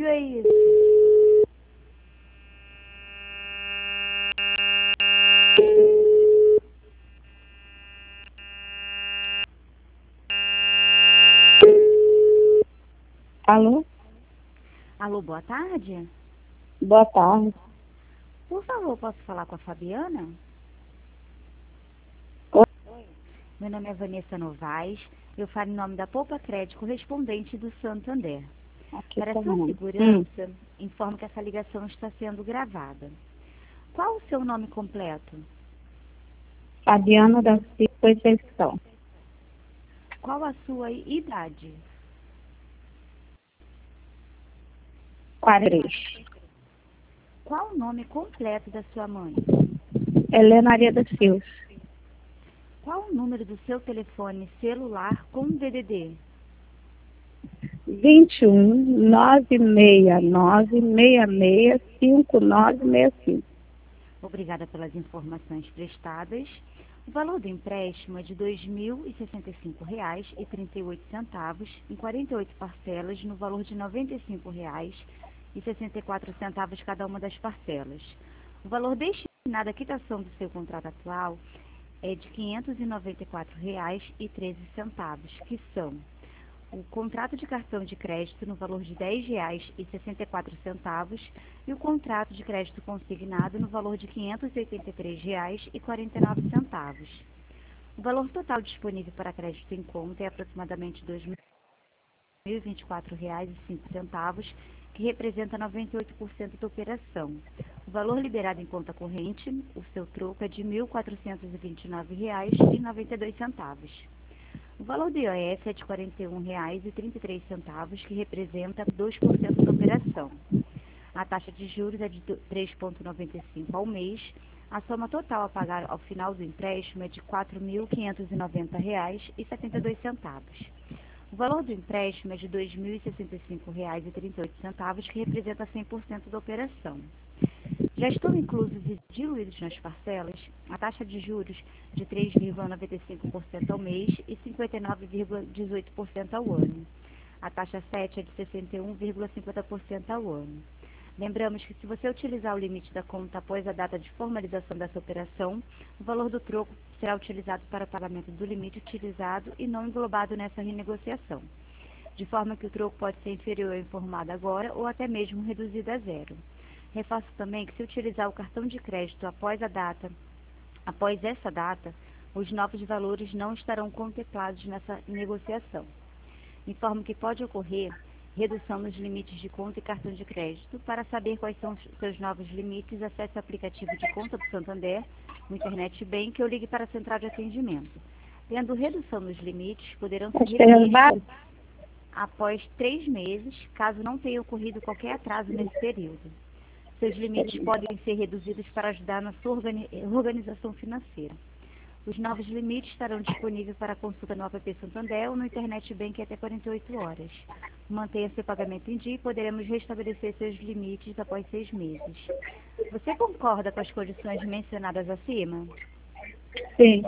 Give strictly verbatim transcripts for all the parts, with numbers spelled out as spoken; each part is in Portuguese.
desafio é esse. Alô? Alô, boa tarde. Boa tarde. Por favor, posso falar com a Fabiana? Oi. Meu nome é Vanessa Novaes. Eu falo em nome da Poupa Crédito, correspondente do Santander. Aqui Para tá sua bom. Hum. segurança, informo que essa ligação está sendo gravada. Qual o seu nome completo? Fabiana da Silva Conceição. Qual a sua idade? quarenta e três. Qual o nome completo da sua mãe? Helena Maria da Silva. Qual o número do seu telefone celular com D D D? vinte e um, nove seis nove, seis seis, cinco nove seis cinco. Obrigada pelas informações prestadas. O valor do empréstimo é de dois mil e sessenta e cinco reais e trinta e oito centavos, em quarenta e oito parcelas, no valor de noventa e cinco reais e sessenta e quatro centavos cada uma das parcelas. O valor destinado à quitação do seu contrato atual é de quinhentos e noventa e quatro reais e treze centavos, que são o contrato de cartão de crédito no valor de dez reais e sessenta e quatro centavos e o contrato de crédito consignado no valor de quinhentos e oitenta e três reais e quarenta e nove centavos. O valor total disponível para crédito em conta é aproximadamente dois mil e vinte e quatro reais e cinco centavos, que representa noventa e oito por cento da operação. O valor liberado em conta corrente, o seu troco, é de mil quatrocentos e vinte e nove reais e noventa e dois centavos. O valor do I O F é de quarenta e um reais e trinta e três centavos, que representa dois por cento da operação. A taxa de juros é de três vírgula noventa e cinco ao mês. A soma total a pagar ao final do empréstimo é de quatro mil quinhentos e noventa reais e setenta e dois centavos. O valor do empréstimo é de dois mil e sessenta e cinco reais e trinta e oito centavos, que representa cem por cento da operação. Já estão inclusos e diluídos nas parcelas a taxa de juros de três vírgula noventa e cinco por cento ao mês e cinquenta e nove vírgula dezoito por cento ao ano. A taxa sete é de sessenta e um vírgula cinquenta por cento ao ano. Lembramos que, se você utilizar o limite da conta após a data de formalização dessa operação, o valor do troco será utilizado para o pagamento do limite utilizado e não englobado nessa renegociação, de forma que o troco pode ser inferior ao informado agora ou até mesmo reduzido a zero. Reforço também que, se utilizar o cartão de crédito após a data, após essa data, os novos valores não estarão contemplados nessa negociação. Informo que pode ocorrer redução nos limites de conta e cartão de crédito. Para saber quais são os seus novos limites, acesse o aplicativo de conta do Santander, no Internet Bank, ou ligue para a central de atendimento. Tendo redução nos limites, poderão ser revistos após três meses, caso não tenha ocorrido qualquer atraso nesse período. Seus limites podem ser reduzidos para ajudar na sua organização financeira. Os novos limites estarão disponíveis para consulta no app Santander ou no Internet Bank até quarenta e oito horas. Mantenha seu pagamento em dia e poderemos restabelecer seus limites após seis meses. Você concorda com as condições mencionadas acima? Sim.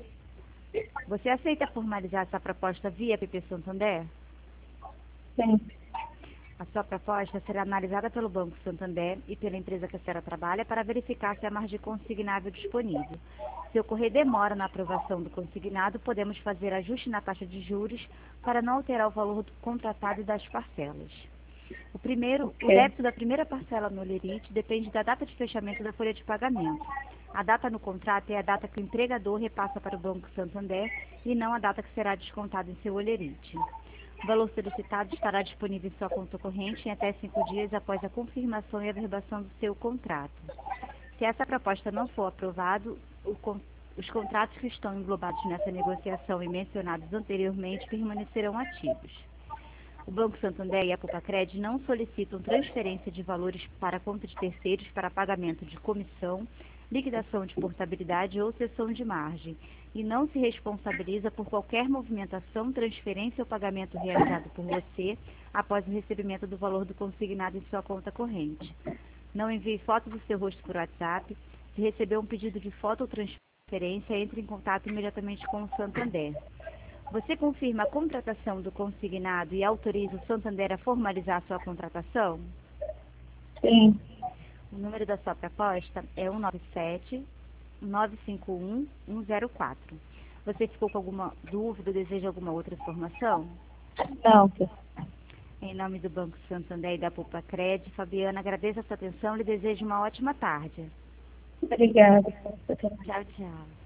Você aceita formalizar essa proposta via app Santander? Sim. A sua proposta será analisada pelo Banco Santander e pela empresa que a senhora trabalha para verificar se há margem consignável disponível. Se ocorrer demora na aprovação do consignado, podemos fazer ajuste na taxa de juros para não alterar o valor do contratado e das parcelas. O, primeiro, okay. o débito da primeira parcela no Olerite depende da data de fechamento da folha de pagamento. A data no contrato é a data que o empregador repassa para o Banco Santander e não a data que será descontada em seu Olerite. O valor solicitado estará disponível em sua conta corrente em até cinco dias após a confirmação e averbação do seu contrato. Se essa proposta não for aprovada, os contratos que estão englobados nessa negociação e mencionados anteriormente permanecerão ativos. O Banco Santander e a Poupa Crédito não solicitam transferência de valores para a conta de terceiros para pagamento de comissão, liquidação de portabilidade ou cessão de margem, e não se responsabiliza por qualquer movimentação, transferência ou pagamento realizado por você após o recebimento do valor do consignado em sua conta corrente. Não envie foto do seu rosto por WhatsApp. Se receber um pedido de foto ou transferência, entre em contato imediatamente com o Santander. Você confirma a contratação do consignado e autoriza o Santander a formalizar sua contratação? Sim. O número da sua proposta é um nove sete, nove cinco um, um zero quatro. Você ficou com alguma dúvida ou deseja alguma outra informação? Não, senhor. Em nome do Banco Santander e da Pulpacred, Fabiana, agradeço a sua atenção e lhe desejo uma ótima tarde. Obrigada. Tchau, tchau.